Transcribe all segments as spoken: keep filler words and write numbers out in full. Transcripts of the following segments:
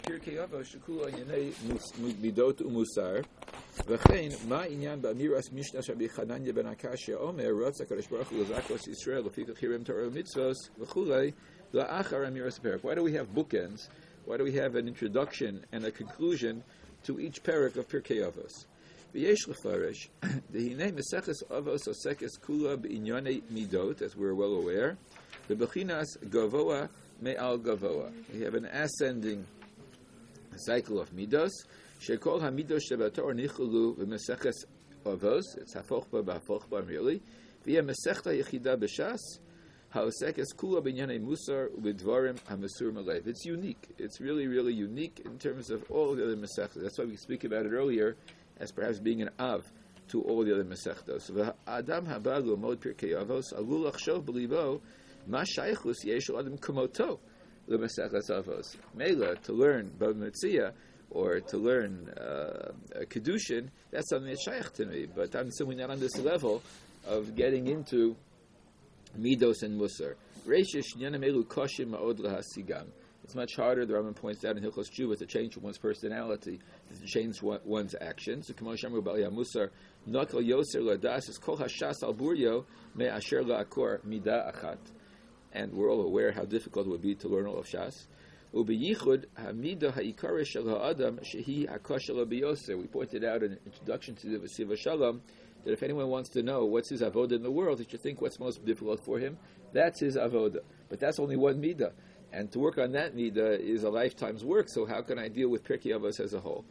Pirkei Avos shekula yanei midot umusar. V'chein ma inyan ba'amiras Mishnah Rabbi Chananya ben Akashia Omer Ratza Kadosh Baruch Hu L'Zakos Yisrael L'Fikach Hirim Torah Mitzvos V'chulei La'achar Amiras Perak. Why do we have bookends? Why do we have an introduction and a conclusion to each parak of Pirkei Avos? V'yesh l'farish dehinei Meseches Avos Osekes Kula b'Inyanei Midot, as we're well aware. V'bechinas Gavoa Me'al Gavoa. We have an ascending cycle of midos. Shekol hamidos shebator nichulu v'meseches avos. It's hafochba b'hafochba really. V'yeh mesechta yechida b'shas haosekes kula b'inyanei musar u'b'dvarim hamasur malev. It's unique. It's really, really unique in terms of all the other mesechtas. That's why we speak about it earlier as perhaps being an av to all the other mesechtos. V'adam haba l'mod pirkei avos alul achshov b'libo ma shaychus yeshul adam kumoto l'meseches avos. Mela, to learn Bava Metzia or to learn uh, Kedushin, that's something that's shaykh to me. But I'm simply not on this level of getting into Midos and Musar. Reishish Nyanamelu Koshim Ma'od Lahasigam. It's much harder, the Rambam points out in Hilchos Tshuva, to change one's personality, to change one's actions. So, Kamo Shamru B'Aliyah Musar, Nakal Yoser Ladas is Kol Hashas Al Buryo Me Asher La'akor Mida Achat. And we're all aware how difficult it would be to learn all of Shas. Ubiyichud hamida ha'ikara shel ha'adam shehi hakosher l'biyoser. We pointed out in an introduction to the V'siva Shalom that if anyone wants to know what's his avoda in the world, he should think what's most difficult for him. That's his avoda. But that's only one midah. And to work on that midah is a lifetime's work, so how can I deal with Pirkei Avos as a whole?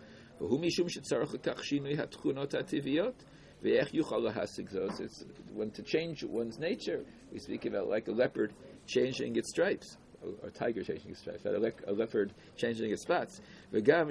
It's when to change one's nature, we speak about like a leopard changing its stripes, or a tiger changing its stripes, a, le- a leopard changing its spots. Mutarot.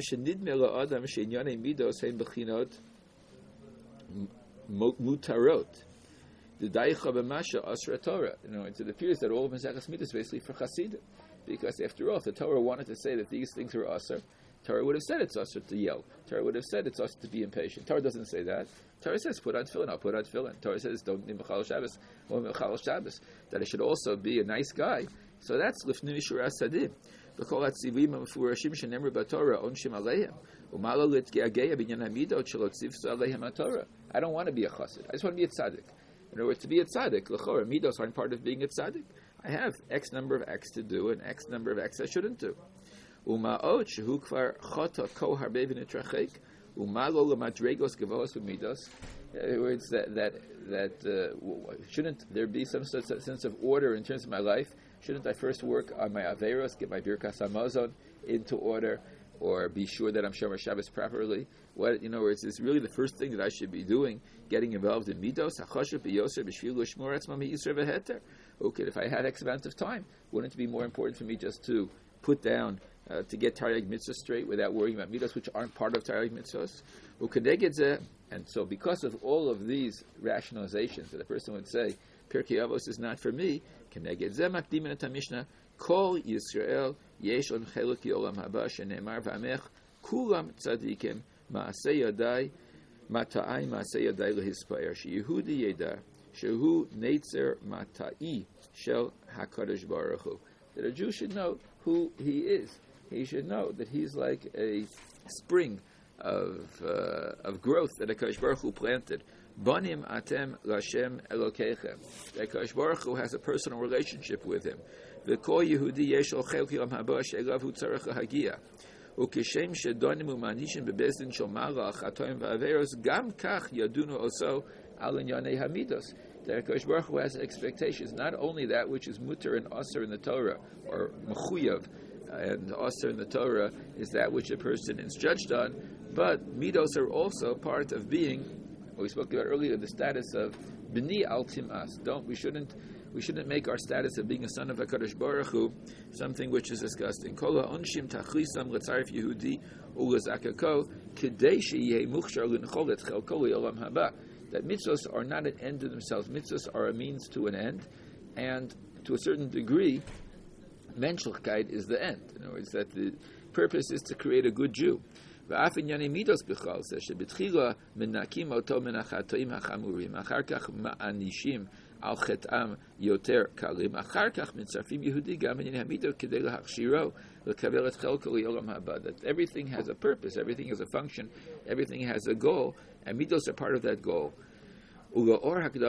The Daicha b'Masha Asra Torah. You know, it appears that all of Maseches Midos is basically for Chasidim, because after all, if the Torah wanted to say that these things are Asr, Torah would have said it's Asr to yell. Torah would have said it's Asr to be impatient. Torah doesn't say that. Torah says put on tefillin. I'll put on tefillin. Torah says don't need mechal Shabbos or mechal Shabbos. That I should also be a nice guy. So that's lifnei mishur asadim. V'kol hatzivim hamefurashim shenemru b'Torah onshim aleihem u'malo litgeageya binyan hamidot shelo tzivsu aleihem haTorah. I don't want to be a chassid. I just want to be a tzaddik. In other words, to be a tzaddik, l'chora midos aren't part of being a tzaddik. I have X number of X to do and X number of X I shouldn't do. Umaot shehu kvar chota ko harbe v'nitrachek umalo lemadregos gevos v'midos. In other words, that that that uh, shouldn't there be some sort of sense of order in terms of my life? Shouldn't I first work on my averos, get my birkas hamazon into order, or be sure that I'm shomer Shabbos properly? What you know, it's, it's really the first thing that I should be doing, getting involved in midos. Okay, if I had X amount of time, wouldn't it be more important for me just to put down, uh, to get Taryag Mitzvah straight without worrying about midos, which aren't part of Taryag Mitzvahs? And so because of all of these rationalizations that a person would say, Pirkei Avos is not for me, Keneged Zeh Makdimin et HaMishnah, Kol Yisrael Yesh On Chelek Yolam Haba Shenemar V'Amech Kulam Tzadikim Ma'aseh Yadai Mata'ai Ma'aseh Yadai Lehispayer Sheyehudi Yeda Shehu Neitzer Mata'i Shel HaKadosh Baruch Hu. That a Jew should know who he is. He should know that he's like a spring of uh, of growth that HaKadosh Baruch Hu planted. Banim atem l'Hashem Elokeichem. That HaKadosh Baruch Hu has a personal relationship with him. V'kol Yehudi yesh lo chelek yom haba she'elav hu tzarech lahagia. Ukeshem shedonim u'manishim bebezdin shel malach chatoim v'averos gam kach yadunu oso al inyanei hamidos. That HaKadosh Baruch Hu has expectations, not only that which is mutter and aser in the Torah, or mechuyav, and aser in the Torah is that which a person is judged on, but midos are also part of being, what we spoke about earlier, the status of b'ni al timas. Don't we shouldn't we shouldn't make our status of being a son of HaKadosh Baruch Hu something which is disgusting. Kol ha'onshim tachlisam l'tzarif Yehudi u'lezakako k'dei sheyeh muchshar l'nchol et chelko l'olam haba. That mitzvos are not an end in themselves. Mitzvos are a means to an end, and to a certain degree, menschlichkeit is the end. In other words, that the purpose is to create a good Jew. ואף ענייני מידוס בכלל זה שבתחילה מנקים אותו מן החטאים החמורים, אחר כך מענישים על חטאם יותר קלים, אחר כך מצרפים יהודי גם ענייני המידות כדי להכשירו that everything has a purpose, everything has a function, everything has a goal, and midos are part of that goal. So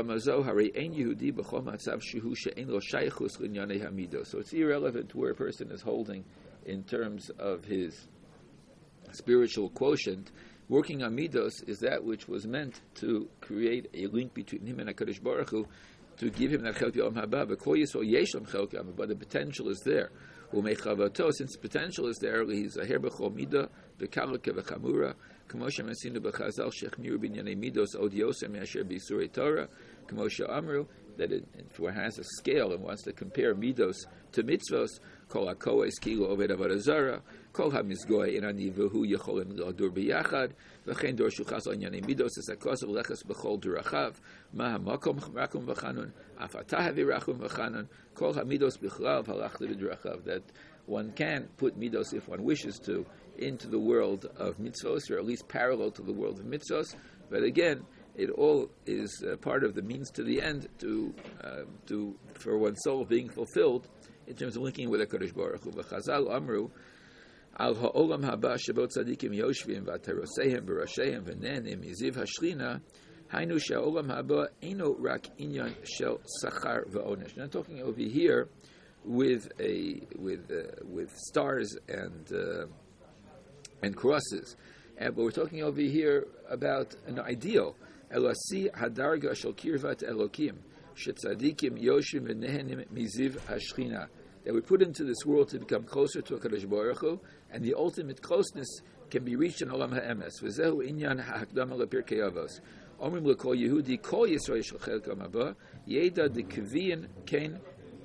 it's irrelevant where a person is holding in terms of his spiritual quotient. Working on midos is that which was meant to create a link between him and HaKadosh Baruch Hu, to give him that chelk yom haba. But the potential is there. Since the potential is there, he's a her b'chol midah b'kaluk v'chamura. K'moshe masinu b'chazal shechmiru b'nyanei midos odiosem yasher b'surei Torah. K'moshe amru, that it, if one has a scale and wants to compare midos to mitzvos, kol hakoes kilo oved avodah zara, kol hamizgoy in anivuhu yecholim l'adur b'yachad, v'chein dor shuchas l'nyanei midos es hakos v'leches b'chol durachav, ma hamakom rakum v'chanun, afatah v'rachum v'chanun, kol hamidos b'chlav halach l'drachav, that one can put midos, if one wishes to, into the world of mitzvos, or at least parallel to the world of mitzvos, but again, it all is uh, part of the means to the end to uh, to for one's soul being fulfilled in terms of linking with HaKadosh Baruch Hu. V'chazal amru al ha'olam haba shebot tzadikim yoshvim v'aterosehem v'rashehem v'nenim yiziv hashchina hainu she'olam haba eino rak inyan shel sachar v'onesh. Now, talking over here with a with uh, with stars and uh, and crosses, and but we're talking over here about an ideal. Elasi hadarga shel kirvat elokim shetzadikim yoshim v'nehenim miziv hashchina, that we put into this world to become closer to HaKadosh Baruch Hu, and the ultimate closeness can be reached in Olam HaEmes. V'zehu inyan ha'akdama lePirkei Avos. Omrim l'kol Yehudi kol Yisrael shel chelkam haba yeda dekviyin kein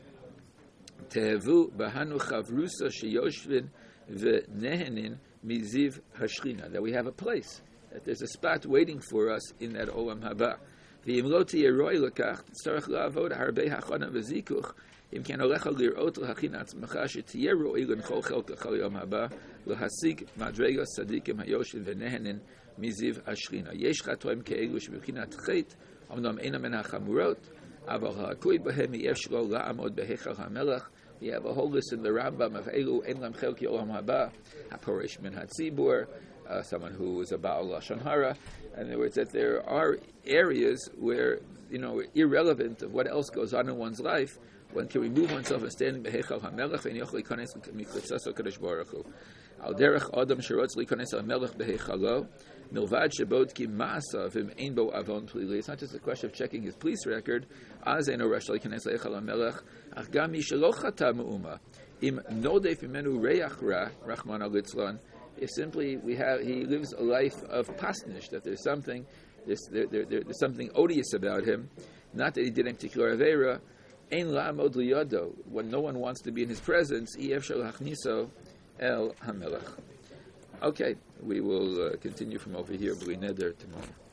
tehevu bahanu chavrusa sheyoshvin v'nehenin miziv hashchina, that we have a place, that there's a spot waiting for us in that Olam Haba. V'im lo tiyeh roi lekach tzarech la'avod harbei hachana v'zikuch im ken olecha lir'ot l'hachin atzmacha shetiyeh roi l'nchol chelkach al Yom Haba l'hasig madregas tzadikim hayoshin v'nehenin miziv hashchina. Yesh chatoim ke'elu sheb'bchinat chet omnam eina men hachamurot aval ha'akui b'hem yesh lo la'amod b'hechal ha'melech. We have a whole list in the Rambam of Elu En Lam Chelki Olam Haba, HaPorish Min HaTzibur, uh, someone who is a Baal Lashon Hara. In other words, that there are areas where, you know, irrelevant of what else goes on in one's life, one can remove oneself and stand Behechal HaMelech and Yochel Yikones Miklitzas HaKadosh Baruch Hu. Al Derech Adam Sherotz Yikones HaMelech Behechalo, Milvad Shabot Ki Ma'asa Vim Ein Bo Avon Plili. It's not just a question of checking his police record. Az Eino Resh Yikones Behechal HaMelech, Ach Gam Mi Shelo Chata Me'uma. Im Nodef Imenu Reach Ra, Rachmana Litzlan. If simply we have, he lives a life of pasnish, that there's something, there's, there, there, there, there's something odious about him, not that he did any particular avera. Ein la'amod liyado, when no one wants to be in his presence, ef shel hachniso el hamelech. Okay, we will uh, continue from over here, B'li Neder, tomorrow.